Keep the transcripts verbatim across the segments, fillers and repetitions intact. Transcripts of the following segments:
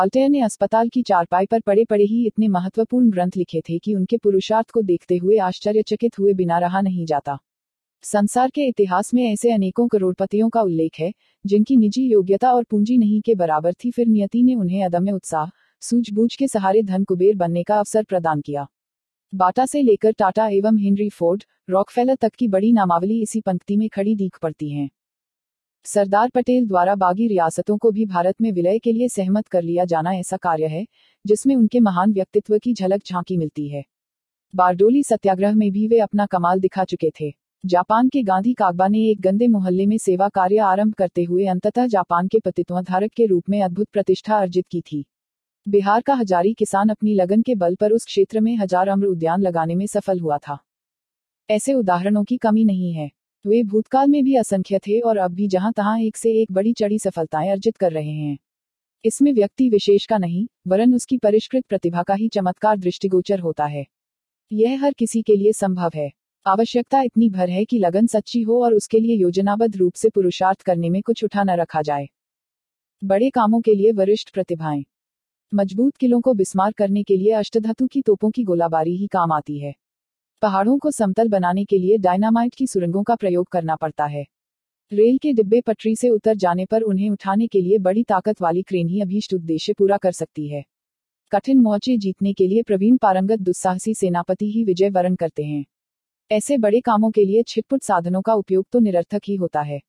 Voltaire ने अस्पताल की चारपाई पर पड़े पड़े ही इतने महत्वपूर्ण ग्रंथ लिखे थे कि उनके पुरुषार्थ को देखते हुए आश्चर्यचकित हुए बिना रहा नहीं जाता। संसार के इतिहास में ऐसे अनेकों करोड़पतियों का उल्लेख है जिनकी निजी योग्यता और पूंजी नहीं के बराबर थी, फिर नियति ने उन्हें अदम्य उत्साह, सूझबूझ के सहारे धन कुबेर बनने का अवसर प्रदान किया। बाटा से लेकर टाटा एवं हेनरी फोर्ड, रॉकफेलर तक की बड़ी नामावली इसी पंक्ति में खड़ी दिख पड़ती हैं। सरदार पटेल द्वारा बागी रियासतों को भी भारत में विलय के लिए सहमत कर लिया जाना ऐसा कार्य है जिसमें उनके महान व्यक्तित्व की झलक झांकी मिलती है। बारडोली सत्याग्रह में भी वे अपना कमाल दिखा चुके थे। जापान के गांधी कागबा ने एक गंदे मोहल्ले में सेवा कार्य आरंभ करते हुए अंततः जापान के पतित्वधारक के रूप में अद्भुत प्रतिष्ठा अर्जित की थी। बिहार का हजारी किसान अपनी लगन के बल पर उस क्षेत्र में हजार अम्र उद्यान लगाने में सफल हुआ था। ऐसे उदाहरणों की कमी नहीं है। वे भूतकाल में भी असंख्य थे और अब भी जहां तहां एक से एक बड़ी चढ़ी सफलताएं अर्जित कर रहे हैं। इसमें व्यक्ति विशेष का नहीं, वरन उसकी परिष्कृत प्रतिभा का ही चमत्कार दृष्टिगोचर होता है। यह हर किसी के लिए संभव है। आवश्यकता इतनी भर है कि लगन सच्ची हो और उसके लिए योजनाबद्ध रूप से पुरुषार्थ करने में कुछ उठा न रखा जाए। बड़े कामों के लिए वरिष्ठ प्रतिभाएं। मजबूत किलों को बिस्मार करने के लिए अष्टधातु की तोपों की गोलाबारी ही काम आती है। पहाड़ों को समतल बनाने के लिए डायनामाइट की सुरंगों का प्रयोग करना पड़ता है। रेल के डिब्बे पटरी से उतर जाने पर उन्हें उठाने के लिए बड़ी ताकत वाली क्रेन ही अभीष्ट उद्देश्य पूरा कर सकती है। कठिन मोर्चे जीतने के लिए प्रवीण पारंगत दुस्साहसी सेनापति ही विजय वरण करते हैं। ऐसे बड़े कामों के लिए छिटपुट साधनों का उपयोग तो निरर्थक ही होता है।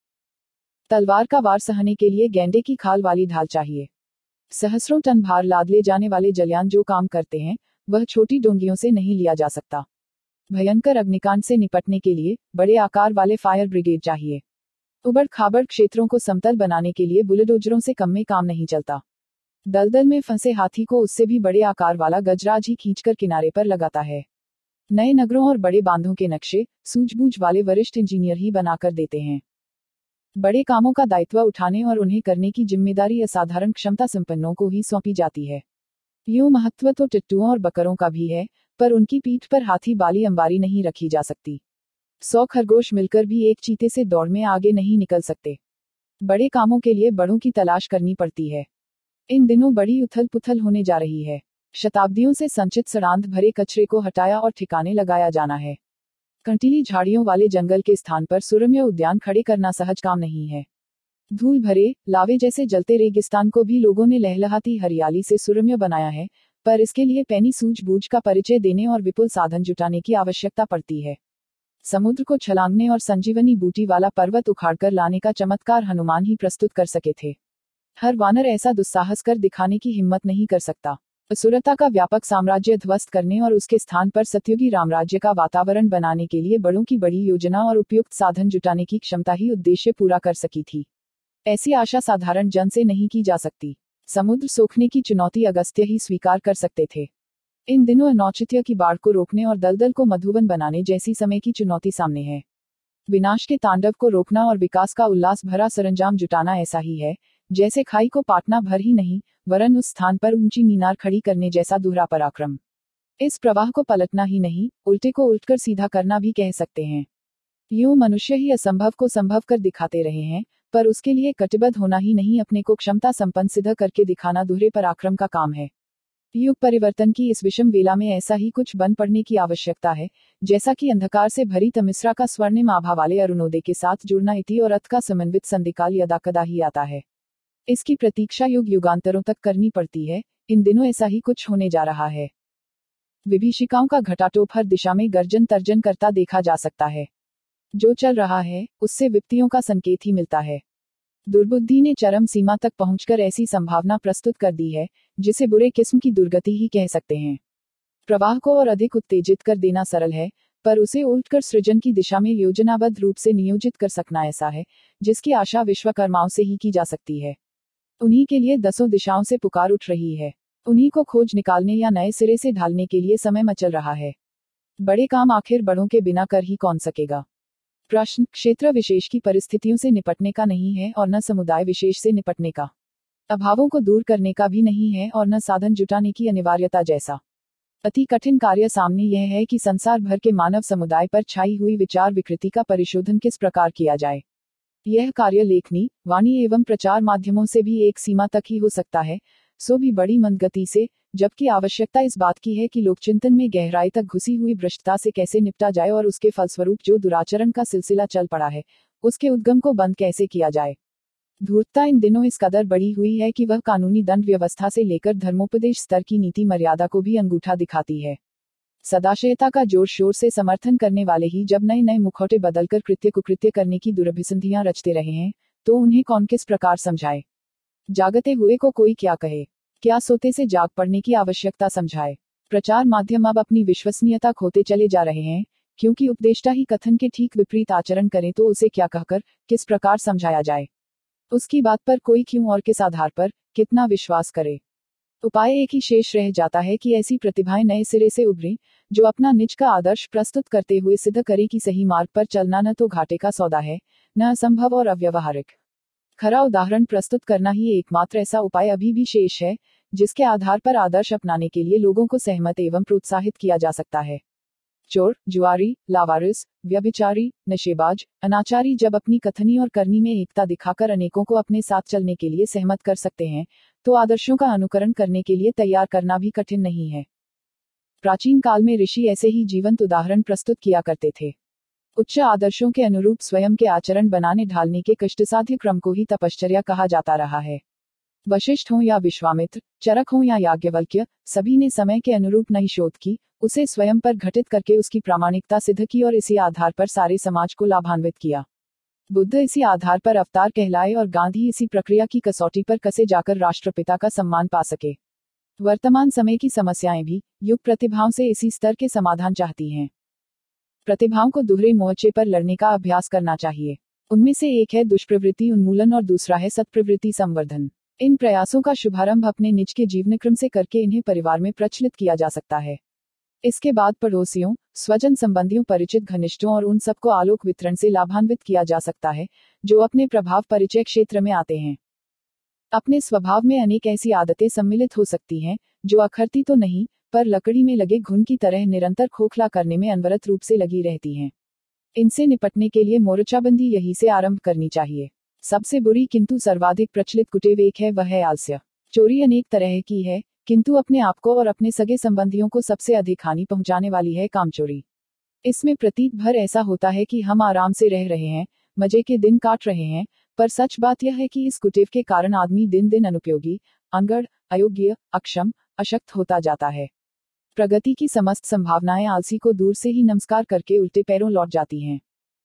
तलवार का वार सहने के लिए गेंडे की खाल वाली ढाल चाहिए। सहस्रों टन भार लाद ले जाने वाले जलयान जो काम करते हैं वह छोटी डोंगियों से नहीं लिया जा सकता। भयंकर अग्निकांड से निपटने के लिए बड़े आकार वाले फायर ब्रिगेड चाहिए। उबड़ खाबड़ क्षेत्रों को समतल बनाने के लिए बुलडोजरों से कम में काम नहीं चलता। दलदल में फंसे हाथी को उससे भी बड़े आकार वाला गजराज ही खींचकर किनारे पर लगाता है। नए नगरों और बड़े बांधों के नक्शे सूझबूझ वाले वरिष्ठ इंजीनियर ही बनाकर देते हैं। बड़े कामों का दायित्व उठाने और उन्हें करने की जिम्मेदारी असाधारण क्षमता संपन्नों को ही सौंपी जाती है। यूं महत्व तो टिट्टुओं और बकरों का भी है, पर उनकी पीठ पर हाथी बाली अंबारी नहीं रखी जा सकती। सौ खरगोश मिलकर भी एक चीते से दौड़ में आगे नहीं निकल सकते। बड़े कामों के लिए बड़ों की तलाश करनी पड़ती है। इन दिनों बड़ी उथल पुथल होने जा रही है। शताब्दियों से संचित सड़ांध भरे कचरे को हटाया और ठिकाने लगाया जाना है। कंटीली झाड़ियों वाले जंगल के स्थान पर सुरम्य उद्यान खड़े करना सहज काम नहीं है। धूल भरे लावे जैसे जलते रेगिस्तान को भी लोगों ने लहलहाती हरियाली से सुरम्य बनाया है, पर इसके लिए पैनी सूझबूझ का परिचय देने और विपुल साधन जुटाने की आवश्यकता पड़ती है। समुद्र को छलांगने और संजीवनी बूटी वाला पर्वत उखाड़कर लाने का चमत्कार हनुमान ही प्रस्तुत कर सके थे। हर वानर ऐसा दुस्साहस कर दिखाने की हिम्मत नहीं कर सकता। असुरता का व्यापक साम्राज्य ध्वस्त करने और उसके स्थान पर सतयुगी रामराज्य का वातावरण बनाने के लिए बड़ों की बड़ी योजना और उपयुक्त साधन जुटाने की क्षमता ही उद्देश्य पूरा कर सकी थी। ऐसी आशा साधारण जन से नहीं की जा सकती। समुद्र सोखने की चुनौती अगस्त्य ही स्वीकार कर सकते थे। इन दिनों अनौचित्य की बाढ़ को रोकने और दलदल को मधुबन बनाने जैसी समय की चुनौती सामने है। विनाश के तांडव को रोकना और विकास का उल्लास भरा सरंजाम जुटाना ऐसा ही है जैसे खाई को पाटना भर ही नहीं, वरन उस स्थान पर ऊंची मीनार खड़ी करने जैसा दोहरा पराक्रम। इस प्रवाह को पलटना ही नहीं, उल्टे को उल्टकर सीधा करना भी कह सकते हैं। यूं मनुष्य ही असंभव को संभव कर दिखाते रहे हैं, पर उसके लिए कटिबद्ध होना ही नहीं, अपने को क्षमता संपन्न सिद्ध करके दिखाना दोहरे पराक्रम का काम है। युग परिवर्तन की इस विषम वेला में ऐसा ही कुछ बन पड़ने की आवश्यकता है, जैसा कि अंधकार से भरी तमिश्रा का स्वर्णिम आभा वाले अरुणोदय के साथ जुड़ना इति और अर्थ का समन्वित संधिकाल यदाकदा ही आता है। इसकी प्रतीक्षा युग युगांतरों तक करनी पड़ती है। इन दिनों ऐसा ही कुछ होने जा रहा है। विभीषिकाओं का घटाटोप हर दिशा में गर्जन तर्जन करता देखा जा सकता है। जो चल रहा है उससे विपत्तियों का संकेत ही मिलता है। दुर्बुद्धि ने चरम सीमा तक पहुंचकर ऐसी संभावना प्रस्तुत कर दी है जिसे बुरे किस्म की दुर्गति ही कह सकते हैं। प्रवाह को और अधिक उत्तेजित कर देना सरल है, पर उसे उल्टकर सृजन की दिशा में योजनाबद्ध रूप से नियोजित कर सकना ऐसा है जिसकी आशा विश्वकर्माओं से ही की जा सकती है। उन्हीं के लिए दसों दिशाओं से पुकार उठ रही है। उन्हीं को खोज निकालने या नए सिरे से ढालने के लिए समय मचल रहा है। बड़े काम आखिर बड़ों के बिना कर ही कौन सकेगा। प्रश्न क्षेत्र विशेष की परिस्थितियों से निपटने का नहीं है और न समुदाय विशेष से निपटने का। अभावों को दूर करने का भी नहीं है और न साधन जुटाने की अनिवार्यता जैसा। अति कठिन कार्य सामने यह है कि संसार भर के मानव समुदाय पर छाई हुई विचार विकृति का परिशोधन किस प्रकार किया जाए। यह कार्य लेखनी, वाणी एवं प्रचार माध्यमों से भी एक सीमा तक ही हो सकता है। सो भी बड़ी मंदगति से, जबकि आवश्यकता इस बात की है कि लोकचिंतन में गहराई तक घुसी हुई भ्रष्टता से कैसे निपटा जाए और उसके फलस्वरूप जो दुराचरण का सिलसिला चल पड़ा है, उसके उद्गम को बंद कैसे किया जाए। धूर्तता इन दिनों इस कदर बढ़ी हुई है कि वह कानूनी दंड व्यवस्था से लेकर धर्मोपदेश स्तर की नीति मर्यादा को भी अंगूठा दिखाती है। सदाशयता का जोर शोर से समर्थन करने वाले ही जब नए नए मुखौटे बदलकर कृत्य कुकृत्य करने की दुरभिसंधियां रचते रहे हैं, तो उन्हें कौन किस प्रकार समझाए। जागते हुए को कोई क्या कहे, क्या सोते से जाग पड़ने की आवश्यकता समझाए। प्रचार माध्यम अब अपनी विश्वसनीयता खोते चले जा रहे हैं, क्योंकि उपदेष्टा ही कथन के ठीक विपरीत आचरण करें तो उसे क्या कहकर, किस प्रकार समझाया जाए। उसकी बात पर कोई क्यों और किस आधार पर, कितना विश्वास करे। उपाय एक ही शेष रह जाता है कि ऐसी प्रतिभाएं नए सिरे से उभरें, जो अपना निज का आदर्श प्रस्तुत करते हुए सिद्ध करे कि सही मार्ग पर चलना न तो घाटे का सौदा है, न असंभव और अव्यवहारिक। खरा उदाहरण प्रस्तुत करना ही एकमात्र ऐसा उपाय अभी भी शेष है, जिसके आधार पर आदर्श अपनाने के लिए लोगों को सहमत एवं प्रोत्साहित किया जा सकता है। चोर, जुआरी, लावारिस, व्यभिचारी, नशेबाज, अनाचारी जब अपनी कथनी और करनी में एकता दिखाकर अनेकों को अपने साथ चलने के लिए सहमत कर सकते हैं, तो आदर्शों का अनुकरण करने के लिए तैयार करना भी कठिन नहीं है। प्राचीन काल में ऋषि ऐसे ही जीवंत उदाहरण प्रस्तुत किया करते थे। उच्च आदर्शों के अनुरूप स्वयं के आचरण बनाने ढालने के कष्टसाध्य क्रम को ही तपश्चर्या कहा जाता रहा है। वशिष्ठ हो या विश्वामित्र, चरक हो या याज्ञवल्क्य, सभी ने समय के अनुरूप नई शोध की, उसे स्वयं पर घटित करके उसकी प्रामाणिकता सिद्ध की और इसी आधार पर सारे समाज को लाभान्वित किया। बुद्ध इसी आधार पर अवतार कहलाए और गांधी इसी प्रक्रिया की कसौटी पर कसे जाकर राष्ट्रपिता का सम्मान पा सके। वर्तमान समय की समस्याएं भी युग प्रतिभाओं से इसी स्तर के समाधान चाहती हैं। प्रतिभाओं को दोहरे मोर्चे पर लड़ने का अभ्यास करना चाहिए। उनमें से एक है दुष्प्रवृत्ति उन्मूलन और दूसरा है सत्प्रवृत्ति संवर्धन। इन प्रयासों का शुभारंभ अपने निज के जीवनक्रम से करके इन्हें परिवार में प्रचलित किया जा सकता है। इसके बाद पड़ोसियों, स्वजन संबंधियों, परिचित घनिष्ठों और उन सबको आलोक वितरण से लाभान्वित किया जा सकता है, जो अपने प्रभाव परिचय क्षेत्र में आते हैं। अपने स्वभाव में अनेक ऐसी आदतें सम्मिलित हो सकती हैं, जो अखरती तो नहीं, पर लकड़ी में लगे घुन की तरह निरंतर खोखला करने में अनवरत रूप से लगी रहती हैं। इनसे निपटने के लिए मोर्चाबंदी यही से आरंभ करनी चाहिए। सबसे बुरी किंतु सर्वाधिक प्रचलित कुटेव एक है, वह है आलस्य। चोरी अनेक तरह की है, किंतु अपने आप को और अपने सगे संबंधियों को सबसे अधिक हानि पहुंचाने वाली है कामचोरी। इसमें प्रतीक भर ऐसा होता है कि हम आराम से रह रहे हैं, मजे के दिन काट रहे हैं, पर सच बात यह है कि इस कुटेव के कारण आदमी दिन दिन अनुपयोगी, अनगढ़, अयोग्य, अक्षम, अशक्त होता जाता है। प्रगति की समस्त संभावनाएं आलसी को दूर से ही नमस्कार करके उल्टे पैरों लौट जाती हैं।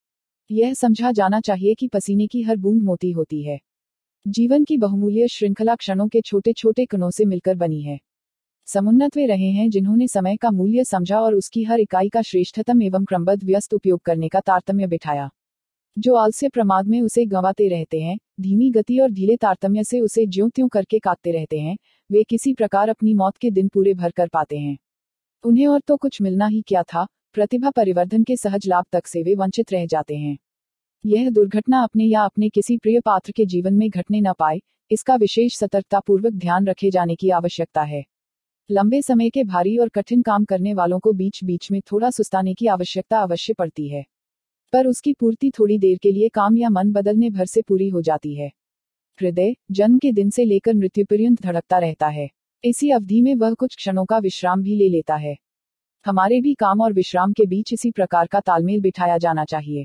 यह समझा जाना चाहिए कि पसीने की हर बूंद मोती होती है। जीवन की बहुमूल्य श्रृंखला क्षणों के छोटे छोटे कणों से मिलकर बनी है। समुन्नत वे रहे हैं जिन्होंने समय का मूल्य समझा और उसकी हर इकाई का श्रेष्ठतम एवं क्रमबद्ध व्यस्त उपयोग करने का तारतम्य बिठाया। जो आलस्य प्रमाद में उसे गंवाते रहते हैं, धीमी गति और ढीले तारतम्य से उसे ज्यों त्यों करके काटते रहते हैं, वे किसी प्रकार अपनी मौत के दिन पूरे भर कर पाते हैं। उन्हें और तो कुछ मिलना ही क्या था, प्रतिभा परिवर्धन के सहज लाभ तक से वे वंचित रह जाते हैं। यह दुर्घटना अपने या अपने किसी प्रिय पात्र के जीवन में घटने न पाए, इसका विशेष सतर्कतापूर्वक ध्यान रखे जाने की आवश्यकता है। लंबे समय के भारी और कठिन काम करने वालों को बीच बीच में थोड़ा सुस्ताने की आवश्यकता अवश्य पड़ती है, पर उसकी पूर्ति थोड़ी देर के लिए काम या मन बदलने भर से पूरी हो जाती है। हृदय जन्म के दिन से लेकर मृत्यु पर्यंत धड़कता रहता है। इसी अवधि में वह कुछ क्षणों का विश्राम भी ले लेता है। हमारे भी काम और विश्राम के बीच इसी प्रकार का तालमेल बिठाया जाना चाहिए।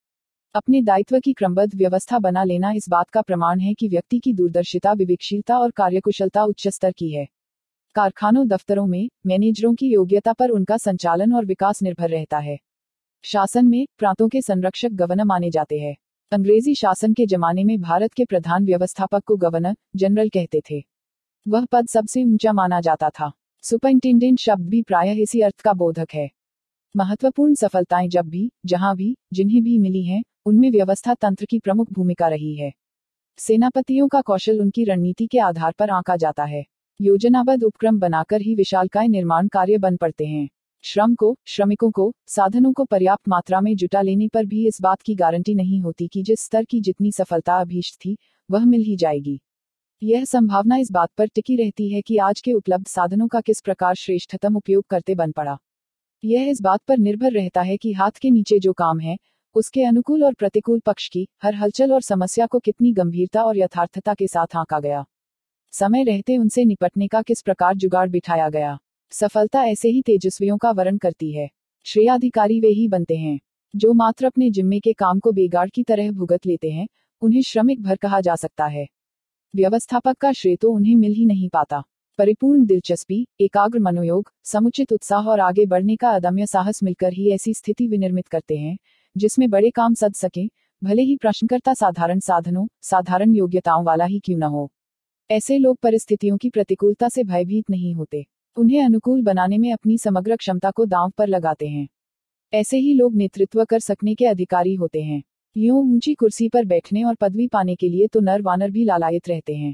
अपने दायित्व की क्रमबद्ध व्यवस्था बना लेना इस बात का प्रमाण है कि व्यक्ति की दूरदर्शिता, विवेकशीलता और कार्यकुशलता उच्च स्तर की है। कारखानों, दफ्तरों में मैनेजरों की योग्यता पर उनका संचालन और विकास निर्भर रहता है। शासन में प्रांतों के संरक्षक गवर्नर माने जाते हैं। अंग्रेजी शासन के जमाने में भारत के प्रधान व्यवस्थापक को गवर्नर जनरल कहते थे। वह पद सबसे ऊंचा माना जाता था। सुपरिंटेंडेंट शब्द भी प्रायः इसी अर्थ का बोधक है। महत्वपूर्ण सफलताएं जब भी, जहां भी, जिन्हें भी मिली हैं, उनमें व्यवस्था तंत्र की प्रमुख भूमिका रही है। सेनापतियों का कौशल उनकी रणनीति के आधार पर आंका जाता है। योजनाबद्ध उपक्रम बनाकर ही विशालकाय निर्माण कार्य बन पड़ते हैं। श्रम को, श्रमिकों को, साधनों को पर्याप्त मात्रा में जुटा लेने पर भी इस बात की गारंटी नहीं होती कि जिस स्तर की जितनी सफलता अभीष्ट थी, वह मिल ही जाएगी। यह संभावना इस बात पर टिकी रहती है कि आज के उपलब्ध साधनों का किस प्रकार श्रेष्ठतम उपयोग करते बन पड़ा। यह इस बात पर निर्भर रहता है कि हाथ के नीचे जो काम है, उसके अनुकूल और प्रतिकूल पक्ष की हर हलचल और समस्या को कितनी गंभीरता और यथार्थता के साथ आंका गया। समय रहते उनसे निपटने का किस प्रकार जुगाड़ बिठाया गया। सफलता ऐसे ही तेजस्वियों का वर्ण करती है। श्रेयाधिकारी वे ही बनते हैं जो मात्र अपने जिम्मे के काम को बेगाड़ की तरह भुगत लेते हैं, उन्हें श्रमिक भर कहा जा सकता है। व्यवस्थापक का श्रेय तो उन्हें मिल ही नहीं पाता। परिपूर्ण दिलचस्पी, एकाग्र मनोयोग, समुचित उत्साह और आगे बढ़ने का अदम्य साहस मिलकर ही ऐसी स्थिति विनिर्मित करते हैं जिसमें बड़े काम सध सकें, भले ही प्रश्नकर्ता साधारण साधनों, साधारण योग्यताओं वाला ही क्यों न हो। ऐसे लोग परिस्थितियों की प्रतिकूलता से भयभीत नहीं होते, उन्हें अनुकूल बनाने में अपनी समग्र क्षमता को दांव पर लगाते हैं। ऐसे ही लोग नेतृत्व कर सकने के अधिकारी होते हैं। यूं ऊंची कुर्सी पर बैठने और पदवी पाने के लिए तो नर वानर भी लालायित रहते हैं।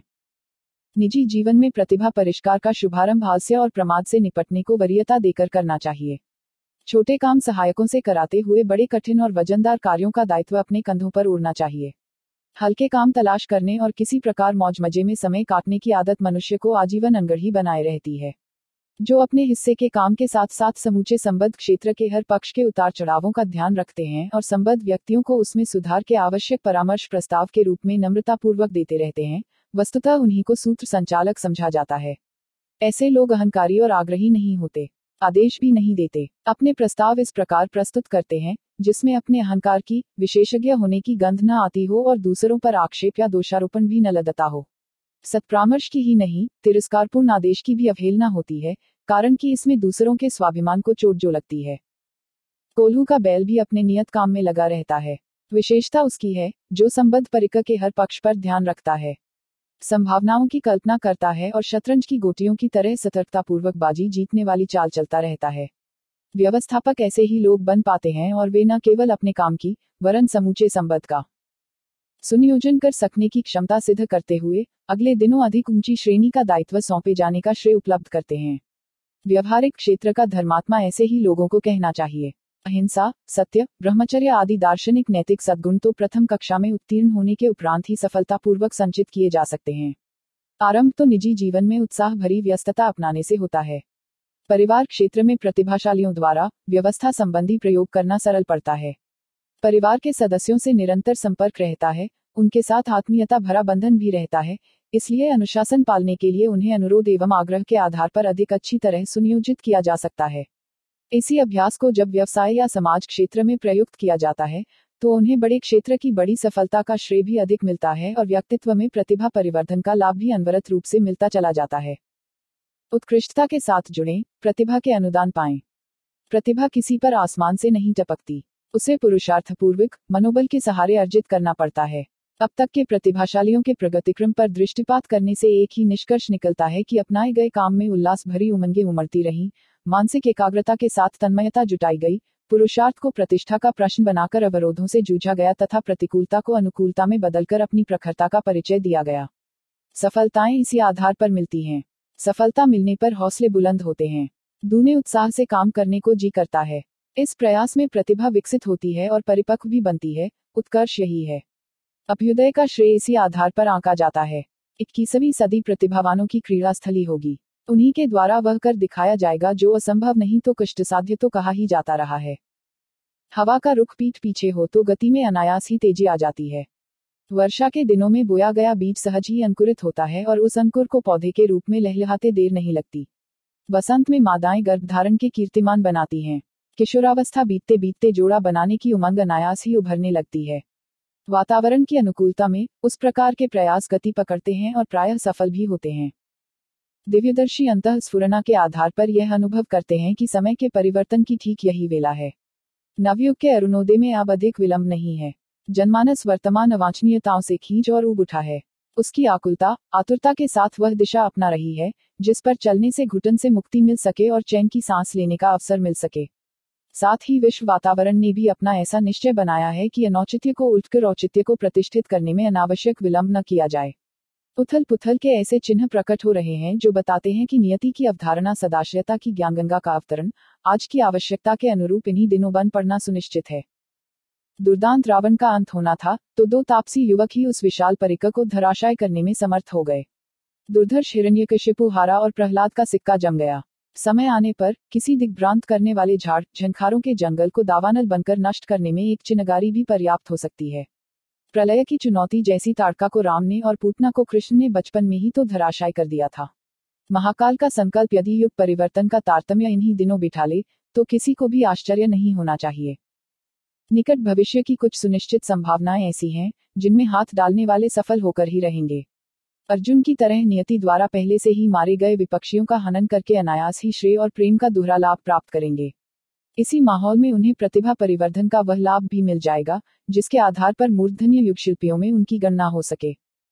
निजी जीवन में प्रतिभा परिष्कार का शुभारंभ हास्य और प्रमाद से निपटने को वरीयता देकर करना चाहिए। छोटे काम सहायकों से कराते हुए बड़े कठिन और वजनदार कार्यों का दायित्व अपने कंधों पर उड़ना चाहिए। हल्के काम तलाश करने और किसी प्रकार मौज मजे में समय काटने की आदत मनुष्य को आजीवन अनगढ़ी बनाए रहती है। जो अपने हिस्से के काम के साथ साथ समूचे संबद्ध क्षेत्र के हर पक्ष के उतार चढ़ावों का ध्यान रखते हैं और संबद्ध व्यक्तियों को उसमें सुधार के आवश्यक परामर्श प्रस्ताव के रूप में नम्रतापूर्वक देते रहते हैं, वस्तुतः उन्हीं को सूत्र संचालक समझा जाता है। ऐसे लोग अहंकारी और आग्रही नहीं होते, आदेश भी नहीं देते। अपने प्रस्ताव इस प्रकार प्रस्तुत करते हैं जिसमें अपने अहंकार की, विशेषज्ञ होने की गंध न आती हो और दूसरों पर आक्षेप या दोषारोपण भी न लदता हो। सत्परामर्श की ही नहीं, तिरस्कारपूर्ण आदेश की भी अवहेलना होती है, कारण कि इसमें दूसरों के स्वाभिमान को चोट जो लगती है। कोल्हू का बैल भी अपने नियत काम में लगा रहता है। विशेषता उसकी है जो संबद्ध परिकर के हर पक्ष पर ध्यान रखता है, संभावनाओं की कल्पना करता है और शतरंज की गोटियों की तरह सतर्कतापूर्वक बाजी जीतने वाली चाल चलता रहता है। व्यवस्थापक ऐसे ही लोग बन पाते हैं और वे न केवल अपने काम की, वरन समूचे संबद्ध का सुनियोजन कर सकने की क्षमता सिद्ध करते हुए अगले दिनों अधिक ऊंची श्रेणी का दायित्व सौंपे जाने का श्रेय उपलब्ध करते हैं। व्यवहारिक क्षेत्र का धर्मात्मा ऐसे ही लोगों को कहना चाहिए। अहिंसा, सत्य, ब्रह्मचर्य आदि दार्शनिक नैतिक सद्गुण तो प्रथम कक्षा में उत्तीर्ण होने के उपरांत ही सफलतापूर्वक संचित किए जा सकते हैं। आरंभ तो निजी जीवन में उत्साह भरी व्यस्तता अपनाने से होता है। परिवार क्षेत्र में प्रतिभाशालियों द्वारा व्यवस्था संबंधी प्रयोग करना सरल पड़ता है। परिवार के सदस्यों से निरंतर संपर्क रहता है, उनके साथ आत्मीयता भरा बंधन भी रहता है, इसलिए अनुशासन पालने के लिए उन्हें अनुरोध एवं आग्रह के आधार पर अधिक अच्छी तरह सुनियोजित किया जा सकता है। इसी अभ्यास को जब व्यवसाय या समाज क्षेत्र में प्रयुक्त किया जाता है तो उन्हें बड़े क्षेत्र की बड़ी सफलता का श्रेय भी अधिक मिलता है और व्यक्तित्व में प्रतिभा परिवर्धन का लाभ भी अनवरत रूप से मिलता चला जाता है। उत्कृष्टता के साथ जुड़ें, प्रतिभा के अनुदान पाएं। प्रतिभा किसी पर आसमान से नहीं टपकती, उसे पुरुषार्थपूर्वक मनोबल के सहारे अर्जित करना पड़ता है। अब तक के प्रतिभाशालियों के प्रगतिक्रम पर दृष्टिपात करने से एक ही निष्कर्ष निकलता है कि अपनाए गए काम में उल्लास भरी उमंगें उमड़ती रहीं, मानसिक एकाग्रता के साथ तन्मयता जुटाई गई, पुरुषार्थ को प्रतिष्ठा का प्रश्न बनाकर अवरोधों से जूझा गया तथा प्रतिकूलता को अनुकूलता में बदलकर अपनी प्रखरता का परिचय दिया गया। सफलताएं इसी आधार पर मिलती हैं। सफलता मिलने पर हौसले बुलंद होते हैं, दूने उत्साह से काम करने को जी करता है। इस प्रयास में प्रतिभा विकसित होती है और परिपक्व भी बनती है। उत्कर्ष यही है। अभ्युदय का श्रेय इसी आधार पर आंका जाता है। इक्कीसवीं सदी प्रतिभावानों की क्रीड़ा स्थली होगी। उन्हीं के द्वारा वह कर दिखाया जाएगा जो असंभव नहीं तो कष्टसाध्य तो कहा ही जाता रहा है। हवा का रुख पीठ पीछे हो तो गति में अनायास ही तेजी आ जाती है। वर्षा के दिनों में बोया गया बीज सहज ही अंकुरित होता है और उस अंकुर को पौधे के रूप में लहलहाते देर नहीं लगती। बसंत में मादाएं गर्भधारण के कीर्तिमान बनाती हैं। किशोरावस्था बीतते बीतते जोड़ा बनाने की उमंग अनायास ही उभरने लगती है। वातावरण की अनुकूलता में उस प्रकार के प्रयास गति पकड़ते हैं और प्रायः सफल भी होते हैं। दिव्यदर्शी अंतःस्फुरणा के आधार पर यह अनुभव करते हैं कि समय के परिवर्तन की ठीक यही वेला है। नवयुग के अरुणोदय में अब अधिक विलंब नहीं है। जनमानस वर्तमान अवांछनीयताओं से खींच और ऊब उठा है। उसकी आकुलता, आतुरता के साथ वह दिशा अपना रही है जिस पर चलने से घुटन से मुक्ति मिल सके और चैन की सांस लेने का अवसर मिल सके। साथ ही विश्व वातावरण ने भी अपना ऐसा निश्चय बनाया है कि अनौचित्य को उल्टकर औचित्य को प्रतिष्ठित करने में अनावश्यक विलंब न किया जाए। उथल पुथल के ऐसे चिन्ह प्रकट हो रहे हैं जो बताते हैं कि नियति की अवधारणा सदाशयता की ज्ञानगंगा का अवतरण आज की आवश्यकता के अनुरूप इन्हीं दिनों बन पड़ना सुनिश्चित है। दुर्दांत रावण का अंत होना था तो दो तापसी युवक ही उस विशाल परिकर को धराशाय करने में समर्थ हो गए। दुर्धर्ष हिरण्यकशिपु हारा और प्रहलाद का सिक्का जम गया। समय आने पर किसी दिग्भ्रांत करने वाले झाड़ झंखारों के जंगल को दावानल बनकर नष्ट करने में एक चिनगारी भी पर्याप्त हो सकती है। प्रलय की चुनौती जैसी ताड़का को राम ने और पूतना को कृष्ण ने बचपन में ही तो धराशायी कर दिया था। महाकाल का संकल्प यदि युग परिवर्तन का तारतम्य इन्हीं दिनों बिठा ले तो किसी को भी आश्चर्य नहीं होना चाहिए। निकट भविष्य की कुछ सुनिश्चित संभावनाएं ऐसी हैं जिनमें हाथ डालने वाले सफल होकर ही रहेंगे। अर्जुन की तरह नियति द्वारा पहले से ही मारे गए विपक्षियों का हनन करके अनायास ही श्रेय और प्रेम का दोहरा लाभ प्राप्त करेंगे। इसी माहौल में उन्हें प्रतिभा परिवर्धन का वह लाभ भी मिल जाएगा जिसके आधार पर मूर्धन्य युग शिल्पियों में उनकी गणना हो सके।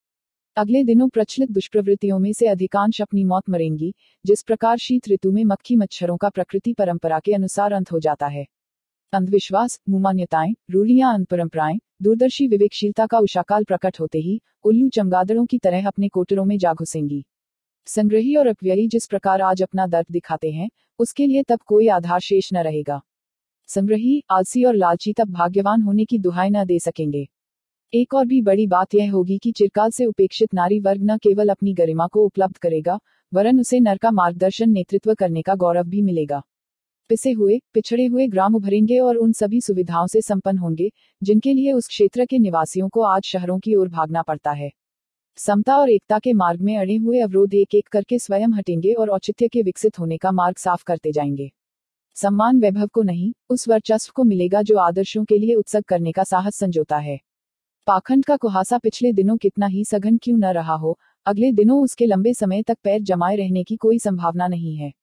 अगले दिनों प्रचलित दुष्प्रवृत्तियों में से अधिकांश अपनी मौत मरेंगी, जिस प्रकार शीत ऋतु में मक्खी मच्छरों का प्रकृति परंपरा के अनुसार अंत हो जाता है। अंधविश्वास, मुमान्यताएं, रूढ़ियां, अंधपरंपराएं, दूरदर्शी विवेकशीलता का उषाकाल प्रकट होते ही उल्लू चमगादड़ों की तरह अपने कोटरों में जा घुसेंगी। संग्रही और अपव्ययी जिस प्रकार आज अपना दर्द दिखाते हैं, उसके लिए तब कोई आधार शेष न रहेगा। संग्रही, आलसी और लालची तब भाग्यवान होने की दुहाई न दे सकेंगे। एक और भी बड़ी बात यह होगी कि चिरकाल से उपेक्षित नारी वर्ग न केवल अपनी गरिमा को उपलब्ध करेगा, वरन उसे नर का मार्गदर्शन नेतृत्व करने का गौरव भी मिलेगा। पिसे हुए, पिछड़े हुए ग्राम उभरेंगे और उन सभी सुविधाओं से संपन्न होंगे जिनके लिए उस क्षेत्र के निवासियों को आज शहरों की ओर भागना पड़ता है। समता और एकता के मार्ग में अड़े हुए अवरोध एक एक करके स्वयं हटेंगे और औचित्य के विकसित होने का मार्ग साफ करते जाएंगे। सम्मान वैभव को नहीं, उस वर्चस्व को मिलेगा जो आदर्शों के लिए उत्सर्ग करने का साहस संजोता है। पाखंड का कुहासा पिछले दिनों कितना ही सघन क्यों न रहा हो, अगले दिनों उसके लंबे समय तक पैर जमाए रहने की कोई संभावना नहीं है।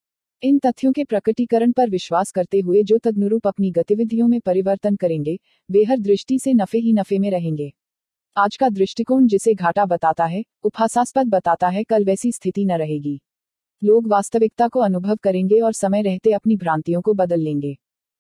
इन तथ्यों के प्रकटीकरण पर विश्वास करते हुए जो तदनुरूप अपनी गतिविधियों में परिवर्तन करेंगे, वे हर दृष्टि से नफे ही नफे में रहेंगे। आज का दृष्टिकोण जिसे घाटा बताता है, उपहासास्पद बताता है, कल वैसी स्थिति न रहेगी। लोग वास्तविकता को अनुभव करेंगे और समय रहते अपनी भ्रांतियों को बदल लेंगे।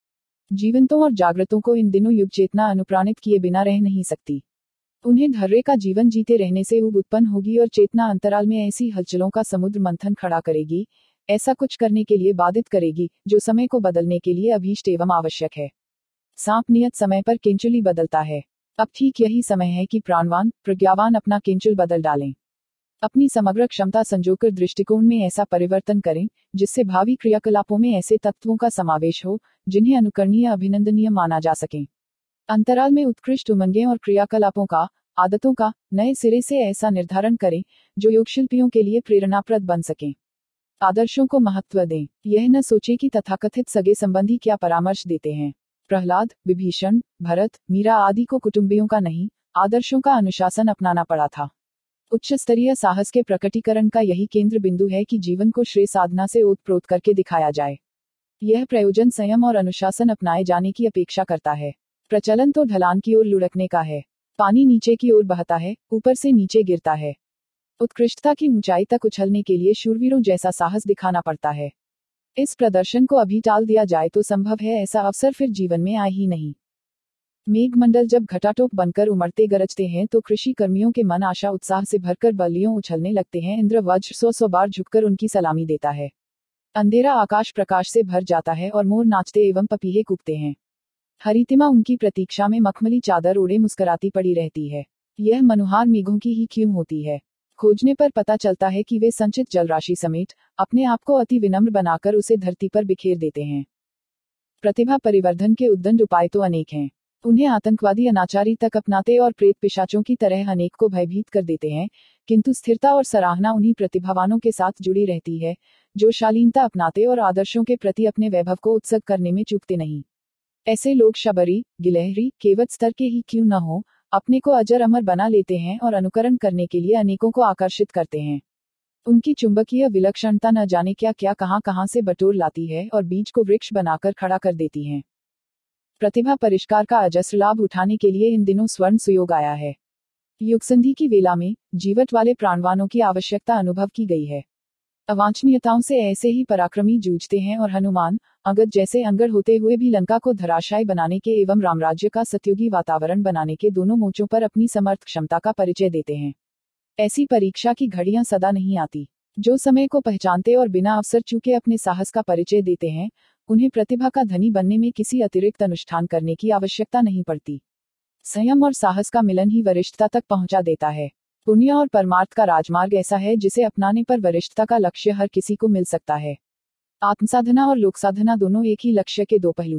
जीवंतों और जागृतों को इन दिनों युग चेतना अनुप्राणित किए बिना रह नहीं सकती। उन्हें धैर्य का जीवन जीते रहने से ऊब उत्पन्न होगी और चेतना अंतराल में ऐसी हलचलों का समुद्र मंथन खड़ा करेगी, ऐसा कुछ करने के लिए बाधित करेगी जो समय को बदलने के लिए अभीष्ट एवं आवश्यक है। सांप नियत समय पर किंचुली बदलता है। अब ठीक यही समय है कि प्राणवान, प्रज्ञावान अपना किंचुल बदल डालें। अपनी समग्र क्षमता संजोकर दृष्टिकोण में ऐसा परिवर्तन करें जिससे भावी क्रियाकलापों में ऐसे तत्वों का समावेश हो जिन्हें अनुकरणीय अभिनंदनीय माना जा सके। अंतराल में उत्कृष्ट उमंगें और क्रियाकलापों का, आदतों का नए सिरे से ऐसा निर्धारण करें जो योगशिल्पियों के लिए प्रेरणाप्रद बन सकें। आदर्शों को महत्व दें। यह न सोचे कि तथाकथित सगे संबंधी क्या परामर्श देते हैं। प्रहलाद, विभीषण, भरत, मीरा आदि को कुटुंबियों का नहीं, आदर्शों का अनुशासन अपनाना पड़ा था। उच्च स्तरीय साहस के प्रकटीकरण का यही केंद्र बिंदु है कि जीवन को श्रेय साधना से ओतप्रोत करके दिखाया जाए। यह प्रयोजन संयम और अनुशासन अपनाए जाने की अपेक्षा करता है। प्रचलन तो ढलान की ओर लुढ़कने का है। पानी नीचे की ओर बहता है, ऊपर से नीचे गिरता है। उत्कृष्टता की ऊंचाई तक उछलने के लिए शूरवीरों जैसा साहस दिखाना पड़ता है। इस प्रदर्शन को अभी टाल दिया जाए तो संभव है ऐसा अवसर फिर जीवन में आए ही नहीं। मेघमंडल जब घटाटोप बनकर उमड़ते गरजते हैं तो कृषि कर्मियों के मन आशा उत्साह से भरकर बलियों उछलने लगते हैं। इंद्र वज्र सौ सौ बार झुककर उनकी सलामी देता है। अंधेरा आकाश प्रकाश से भर जाता है और मोर नाचते एवं पपीहे कूकते हैं। हरितिमा उनकी प्रतीक्षा में मखमली चादर ओढ़े मुस्कुराती पड़ी रहती है। यह मनुहार मेघों की ही क्यों होती है। खोजने पर पता चलता है कि वे संचित जलराशि समेत अपने आप को अति विनम्र बनाकर उसे धरती पर बिखेर देते हैं। प्रतिभा परिवर्धन के उद्दंड उपाय तो अनेक हैं। उन्हें आतंकवादी अनाचारी तक अपनाते और प्रेत पिशाचों की तरह अनेक को भयभीत कर देते हैं, किंतु स्थिरता और सराहना उन्हीं प्रतिभावानों के साथ जुड़ी रहती है जो शालीनता अपनाते और आदर्शों के प्रति अपने वैभव को उत्सर्ग करने में चूकते नहीं। ऐसे लोग शबरी, गिलहरी, केवट स्तर के ही क्यों न हो, अपने को अजर अमर बना लेते हैं और अनुकरण करने के लिए अनेकों को आकर्षित करते हैं। उनकी चुंबकीय विलक्षणता न जाने क्या क्या कहां कहां से बटोर लाती है और बीज को वृक्ष बनाकर खड़ा कर देती है। प्रतिभा परिष्कार का अजस्र लाभ उठाने के लिए इन दिनों स्वर्ण सुयोग आया है। युगसंधि की वेला में जीवट वाले प्राणवानों की आवश्यकता अनुभव की गई है। अवांछनीयताओं से ऐसे ही पराक्रमी जूझते हैं और हनुमान, अंगद जैसे अंगड़ होते हुए भी लंका को धराशायी बनाने के एवं रामराज्य का सत्युगी वातावरण बनाने के दोनों मोर्चों पर अपनी समर्थ क्षमता का परिचय देते हैं। ऐसी परीक्षा की घड़ियां सदा नहीं आती। जो समय को पहचानते और बिना अवसर चूके अपने साहस का परिचय देते हैं, उन्हें प्रतिभा का धनी बनने में किसी अतिरिक्त अनुष्ठान करने की आवश्यकता नहीं पड़ती। संयम और साहस का मिलन ही वरिष्ठता तक पहुंचा देता है। पुण्य और परमार्थ का राजमार्ग ऐसा है जिसे अपनाने पर वरिष्ठता का लक्ष्य हर किसी को मिल सकता है। आत्मसाधना और लोकसाधना दोनों एक ही लक्ष्य के दो पहलू हैं।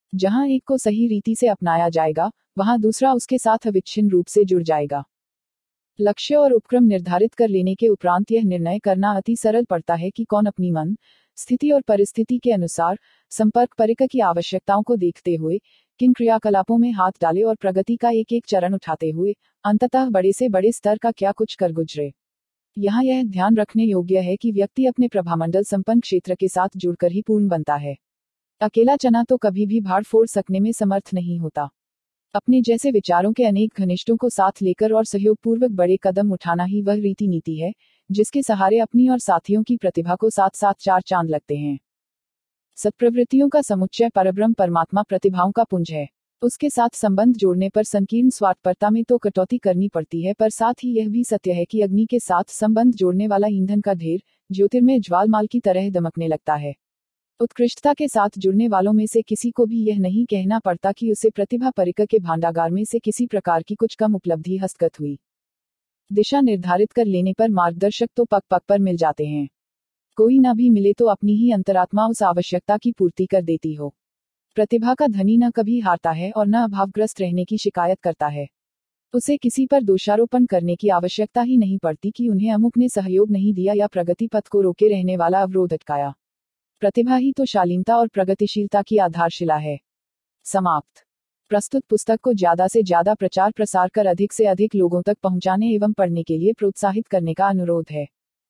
जहां एक को सही रीति से अपनाया जाएगा, वहां दूसरा उसके साथ अविच्छिन्न रूप से जुड़ जाएगा। लक्ष्य और उपक्रम निर्धारित कर लेने के उपरांत यह निर्णय करना अति सरल पड़ता है कि कौन अपनी मन, स्थिति और परिस्थिति के अनुसार संपर्क परिकर की आवश्यकताओं को देखते हुए किन क्रियाकलापों में हाथ डाले और प्रगति का एक एक चरण उठाते हुए अंततः बड़े से बड़े स्तर का क्या कुछ कर गुजरे। यहाँ यह ध्यान रखने योग्य है कि व्यक्ति अपने प्रभामंडल संपन्न क्षेत्र के साथ जुड़कर ही पूर्ण बनता है। अकेला चना तो कभी भी भाड़ फोड़ सकने में समर्थ नहीं होता। अपने जैसे विचारों के अनेक घनिष्ठों को साथ लेकर और सहयोगपूर्वक बड़े कदम उठाना ही वह रीति नीति है जिसके सहारे अपनी और साथियों की प्रतिभा को साथ साथ चार चांद लगते हैं। सत्प्रवृत्तियों का समुच्चय परब्रह्म परमात्मा प्रतिभाओं का पुंज है। उसके साथ संबंध जोड़ने पर संकीर्ण स्वार्थपरता में तो कटौती करनी पड़ती है, पर साथ ही यह भी सत्य है कि अग्नि के साथ संबंध जोड़ने वाला ईंधन का ढेर ज्योतिर्मय ज्वालमाल की तरह दमकने लगता है। उत्कृष्टता के साथ जुड़ने वालों में से किसी को भी यह नहीं कहना पड़ता कि उसे प्रतिभा परिकर के भांडागार में से किसी प्रकार की कुछ कम उपलब्धि हस्तगत हुई। दिशा निर्धारित कर लेने पर मार्गदर्शक तो पग पग पर मिल जाते हैं। कोई न भी मिले तो अपनी ही अंतरात्मा उस आवश्यकता की पूर्ति कर देती हो। प्रतिभा का धनी न कभी हारता है और न अभावग्रस्त रहने की शिकायत करता है। उसे किसी पर दोषारोपण करने की आवश्यकता ही नहीं पड़ती कि उन्हें अमुक ने सहयोग नहीं दिया या प्रगति पथ को रोके रहने वाला अवरोध अटकाया। प्रतिभा ही तो शालीनता और प्रगतिशीलता की आधारशिला है। समाप्त। प्रस्तुत पुस्तक को ज्यादा से ज्यादा प्रचार प्रसार कर अधिक से अधिक लोगों तक पहुंचाने एवं पढ़ने के लिए प्रोत्साहित करने का अनुरोध है।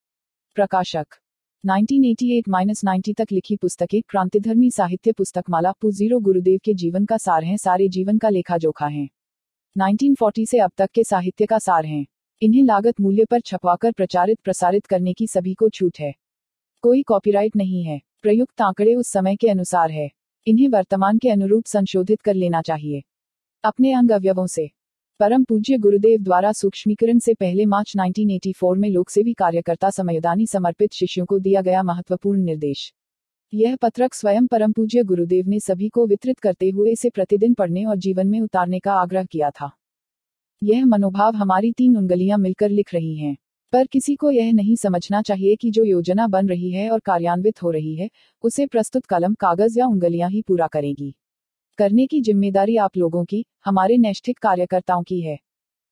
प्रकाशक उन्नीस सौ अट्ठासी नब्बे तक लिखी पुस्तकें क्रांतिधर्मी साहित्य पुस्तकमाला पू जीरो गुरुदेव के जीवन का सार हैं, सारे जीवन का लेखा जोखा हैं। उन्नीस सौ चालीस से अब तक के साहित्य का सार हैं। इन्हें लागत मूल्य पर छपवाकर प्रचारित प्रसारित करने की सभी को छूट है। कोई कॉपीराइट नहीं है। प्रयुक्त आंकड़े उस समय के अनुसार है। इन्हें वर्तमान के अनुरूप संशोधित कर लेना चाहिए। अपने अंग अवयवों से। परम पूज्य गुरुदेव द्वारा सूक्ष्मीकरण से पहले मार्च उन्नीस सौ चौरासी में लोकसेवी कार्यकर्ता समयदानी समर्पित शिष्यों को दिया गया महत्वपूर्ण निर्देश। यह पत्रक स्वयं परम पूज्य गुरुदेव ने सभी को वितरित करते हुए इसे प्रतिदिन पढ़ने और जीवन में उतारने का आग्रह किया था। यह मनोभाव हमारी तीन उंगलियां मिलकर लिख रही हैं। पर किसी को यह नहीं समझना चाहिए कि जो योजना बन रही है और कार्यान्वित हो रही है उसे प्रस्तुत कलम कागज या उंगलियां ही पूरा करेगी। करने की जिम्मेदारी आप लोगों की, हमारे नैष्ठिक कार्यकर्ताओं की है।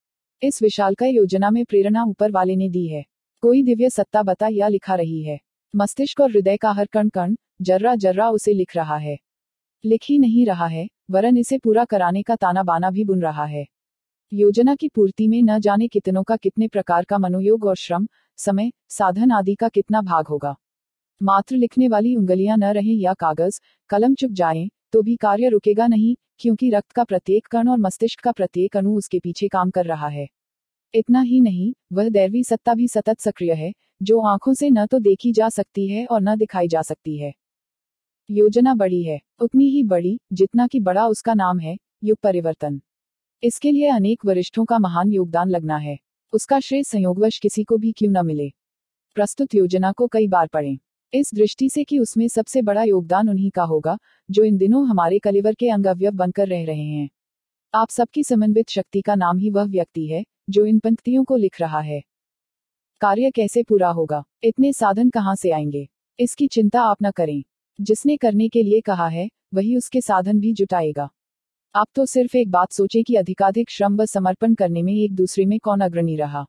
इस विशालकाय योजना में प्रेरणा ऊपर वाले ने दी है। कोई दिव्य सत्ता बता या लिखा रही है। मस्तिष्क और हृदय का हर कण कण जर्रा जर्रा उसे लिख रहा है। लिख ही नहीं रहा है, वरन इसे पूरा कराने का ताना बाना भी बुन रहा है। योजना की पूर्ति में न जाने कितनों का कितने प्रकार का मनोयोग और श्रम, समय, साधन आदि का कितना भाग होगा। मात्र लिखने वाली उंगलियां न रहें या कागज कलम चुक जाएं, तो भी कार्य रुकेगा नहीं, क्योंकि रक्त का प्रत्येक कण और मस्तिष्क का प्रत्येक अणु उसके पीछे काम कर रहा है। इतना ही नहीं, वह दैवी सत्ता भी सतत सक्रिय है, जो आंखों से न तो देखी जा सकती है और न दिखाई जा सकती है। योजना बड़ी है, उतनी ही बड़ी जितना कि बड़ा उसका नाम है, युग परिवर्तन। इसके लिए अनेक वरिष्ठों का महान योगदान लगना है। उसका श्रेय संयोगवश किसी को भी क्यों न मिले। प्रस्तुत योजना को कई बार पढ़ें, इस दृष्टि से कि उसमें सबसे बड़ा योगदान उन्हीं का होगा जो इन दिनों हमारे कलेवर के अंग अवयव बनकर रह रहे हैं। आप सबकी समन्वित शक्ति का नाम ही वह व्यक्ति है जो इन पंक्तियों को लिख रहा है। कार्य कैसे पूरा होगा, इतने साधन कहां से आएंगे, इसकी चिंता आप न करें। जिसने करने के लिए कहा है वही उसके साधन भी जुटाएगा। आप तो सिर्फ एक बात सोचे कि अधिकाधिक श्रम व समर्पण करने में एक दूसरे में कौन अग्रणी रहा।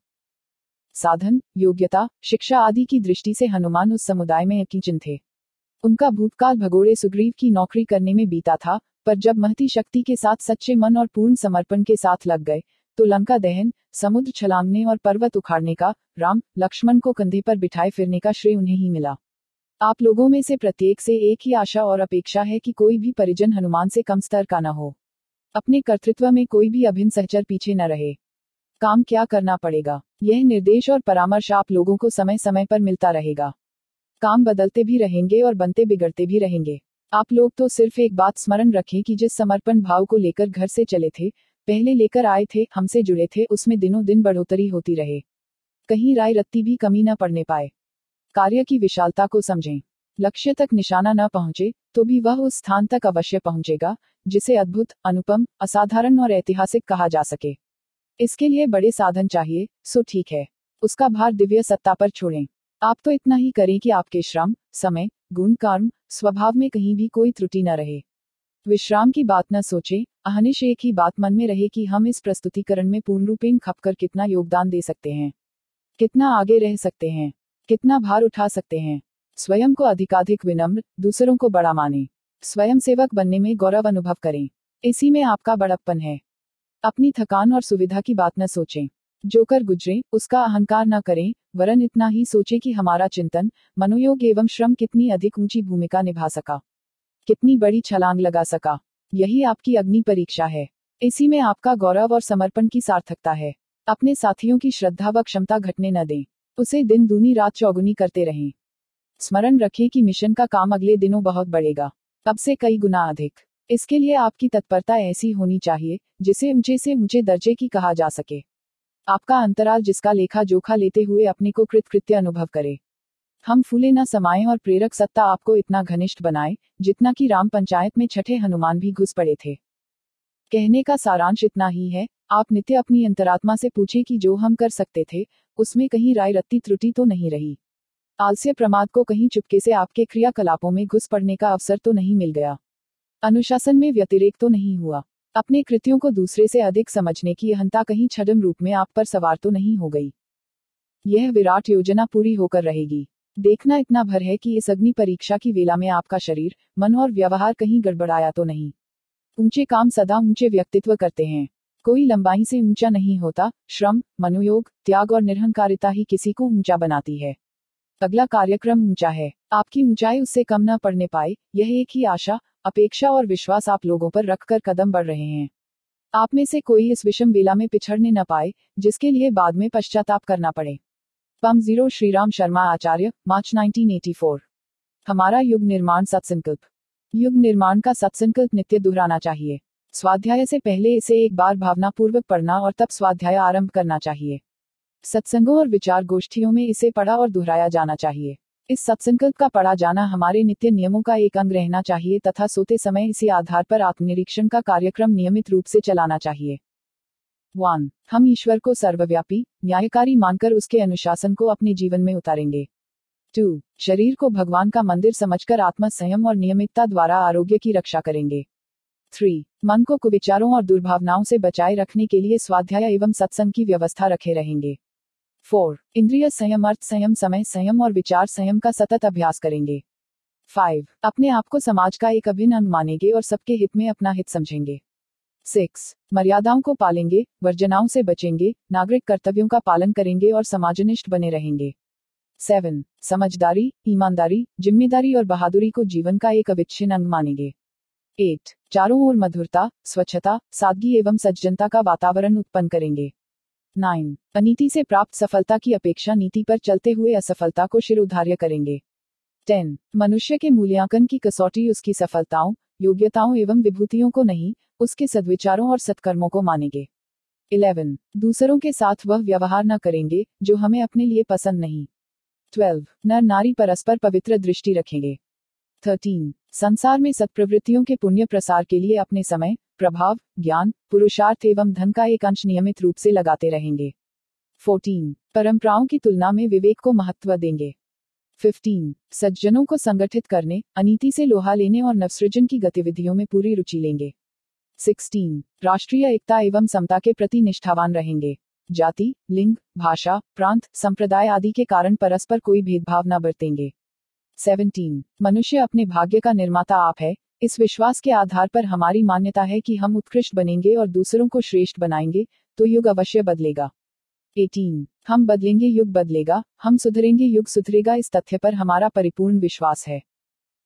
साधन, योग्यता, शिक्षा आदि की दृष्टि से हनुमान उस समुदाय में अकिंचन थे। उनका भूतकाल भगोड़े सुग्रीव की नौकरी करने में बीता था, पर जब महती शक्ति के साथ सच्चे मन और पूर्ण समर्पण के साथ लग गए तो लंका दहन, समुद्र छलांगने और पर्वत उखाड़ने का, राम लक्ष्मण को कंधे पर बिठाए फिरने का श्रेय उन्हें ही मिला। आप लोगों में से प्रत्येक से एक ही आशा और अपेक्षा है कि कोई भी परिजन हनुमान से कम स्तर का न हो। अपने कर्तृत्व में कोई भी अभिन्न सहचर पीछे न रहे। काम क्या करना पड़ेगा, यह निर्देश और परामर्श आप लोगों को समय समय पर मिलता रहेगा। काम बदलते भी रहेंगे और बनते बिगड़ते भी रहेंगे। आप लोग तो सिर्फ एक बात स्मरण रखें कि जिस समर्पण भाव को लेकर घर से चले थे, पहले लेकर आए थे, हमसे जुड़े थे, उसमें दिनों दिन बढ़ोतरी होती रहे। कहीं राय रत्ती भी कमी न पड़ने पाए। कार्य की विशालता को समझें। लक्ष्य तक निशाना न पहुंचे तो भी वह उस स्थान तक अवश्य पहुंचेगा जिसे अद्भुत, अनुपम, असाधारण और ऐतिहासिक कहा जा सके। इसके लिए बड़े साधन चाहिए, सो ठीक है, उसका भार दिव्य सत्ता पर छोड़ें। आप तो इतना ही करें कि आपके श्रम, समय, गुण, कर्म, स्वभाव में कहीं भी कोई त्रुटि न रहे। विश्राम की बात न सोचें, अहनिश एक ही बात मन में रहे कि हम इस प्रस्तुतिकरण में पूर्णरूपेण खपकर कितना योगदान दे सकते हैं, कितना आगे रह सकते हैं, कितना भार उठा सकते हैं। स्वयं को अधिकाधिक विनम्र, दूसरों को बड़ा माने, स्वयं सेवक बनने में गौरव अनुभव करें, इसी में आपका बड़प्पन है। अपनी थकान और सुविधा की बात न सोचें, जो कर गुजरे उसका अहंकार न करें, वरन इतना ही सोचें कि हमारा चिंतन, मनोयोग एवं श्रम कितनी अधिक ऊंची भूमिका निभा सका, कितनी बड़ी छलांग लगा सका। यही आपकी अग्नि परीक्षा है, इसी में आपका गौरव और समर्पण की सार्थकता है। अपने साथियों की श्रद्धा व क्षमता घटने न दें, उसे दिन दूनी रात चौगुनी करते रहें। स्मरण रखें कि मिशन का काम अगले दिनों बहुत बढ़ेगा, अब से कई गुना अधिक। इसके लिए आपकी तत्परता ऐसी होनी चाहिए जिसे ऊंचे से ऊंचे दर्जे की कहा जा सके। आपका अंतराल जिसका लेखा जोखा लेते हुए अपने को कृतकृत्य अनुभव करे। हम फूले न समाएं और प्रेरक सत्ता आपको इतना घनिष्ठ बनाए जितना कि राम पंचायत में छठे हनुमान भी घुस पड़े थे। कहने का सारांश इतना ही है, आप नित्य अपनी अंतरात्मा से पूछें कि जो हम कर सकते थे उसमें कहीं राय रत्ती त्रुटि तो नहीं रही, आलस्य प्रमाद को कहीं चुपके से आपके क्रियाकलापों में घुस पड़ने का अवसर तो नहीं मिल गया, अनुशासन में व्यतिरेक तो नहीं हुआ, अपने कृत्यों को दूसरे से अधिक समझने की अहंता कहीं छद्म रूप में आप पर सवार तो नहीं हो गई। यह विराट योजना पूरी होकर रहेगी। देखना इतना भर है कि इस अग्नि परीक्षा की वेला में आपका शरीर, मन और व्यवहार कहीं गड़बड़ाया तो नहीं। ऊंचे काम सदा ऊंचे व्यक्तित्व करते हैं, कोई लंबाई से ऊंचा नहीं होता। श्रम, मनोयोग, त्याग और निरहंकारिता ही किसी को ऊंचा बनाती है। अगला कार्यक्रम ऊंचा है, आपकी ऊंचाई उससे कम न पड़ने पाए, यह एक ही आशा, अपेक्षा और विश्वास आप लोगों पर रखकर कदम बढ़ रहे हैं। आप में से कोई इस विषम वेला में पिछड़ने न पाए जिसके लिए बाद में पश्चाताप करना पड़े। पम जीरो Shriram Sharma Acharya, March nineteen eighty four. हमारा युग निर्माण सत्संकल्प। युग निर्माण का सत्संकल्प नित्य दोहराना चाहिए। स्वाध्याय से पहले इसे एक बार भावनापूर्वक पढ़ना और तब स्वाध्याय आरंभ करना चाहिए। सत्संगों और विचार गोष्ठियों में इसे पढ़ा और दोहराया जाना चाहिए। इस सत्संकल्प का पढ़ा जाना हमारे नित्य नियमों का एक अंग रहना चाहिए तथा सोते समय इसी आधार पर आत्मनिरीक्षण का कार्यक्रम नियमित रूप से चलाना चाहिए। वन हम ईश्वर को सर्वव्यापी, न्यायकारी मानकर उसके अनुशासन को अपने जीवन में उतारेंगे। टू शरीर को भगवान का मंदिर समझकर आत्म संयम और नियमितता द्वारा आरोग्य की रक्षा करेंगे। थ्री मन को कुविचारों और दुर्भावनाओं से बचाए रखने के लिए स्वाध्याय एवं सत्संग की व्यवस्था रखे रहेंगे। फोर इंद्रिय संयम, अर्थ संयम, समय संयम और विचार संयम का सतत अभ्यास करेंगे। फाइव अपने आप को समाज का एक अभिन्न अंग मानेंगे और सबके हित में अपना हित समझेंगे। सिक्स मर्यादाओं को पालेंगे, वर्जनाओं से बचेंगे, नागरिक कर्तव्यों का पालन करेंगे और समाजनिष्ठ बने रहेंगे। सेवन समझदारी, ईमानदारी, जिम्मेदारी और बहादुरी को जीवन का एक अविच्छिन्न अंग मानेंगे। एट चारों ओर मधुरता, स्वच्छता, सादगी एवं सज्जनता का वातावरण उत्पन्न करेंगे। नाइन अनीति से प्राप्त सफलता की अपेक्षा नीति पर चलते हुए असफलता को शिरोधार्य करेंगे। टेन मनुष्य के मूल्यांकन की कसौटी उसकी सफलताओं, योग्यताओं एवं विभूतियों को नहीं, उसके सद्विचारों और सत्कर्मों को मानेंगे। इलेवन दूसरों के साथ वह व्यवहार न करेंगे जो हमें अपने लिए पसंद नहीं। ट्वेल्व नर नारी परस्पर पवित्र दृष्टि रखेंगे। थर्टीन संसार में सत्प्रवृत्तियों के पुण्य प्रसार के लिए अपने समय, प्रभाव, ज्ञान, पुरुषार्थ एवं धन का एक अंश नियमित रूप से लगाते रहेंगे। फोर्टीन परंपराओं की तुलना में विवेक को महत्व देंगे। फिफ्टीन सज्जनों को संगठित करने, अनीति से लोहा लेने और नवसृजन की गतिविधियों में पूरी रुचि लेंगे। सिक्सटीन राष्ट्रीय एकता एवं समता के प्रति निष्ठावान रहेंगे। जाति, लिंग, भाषा, प्रांत, संप्रदाय आदि के कारण परस्पर कोई भेदभाव न बरतेंगे। सेवनटीन मनुष्य अपने भाग्य का निर्माता आप है, इस विश्वास के आधार पर हमारी मान्यता है कि हम उत्कृष्ट बनेंगे और दूसरों को श्रेष्ठ बनाएंगे तो युग अवश्य बदलेगा। एटीन हम बदलेंगे, युग बदलेगा, हम सुधरेंगे, युग सुधरेगा, इस तथ्य पर हमारा परिपूर्ण विश्वास है।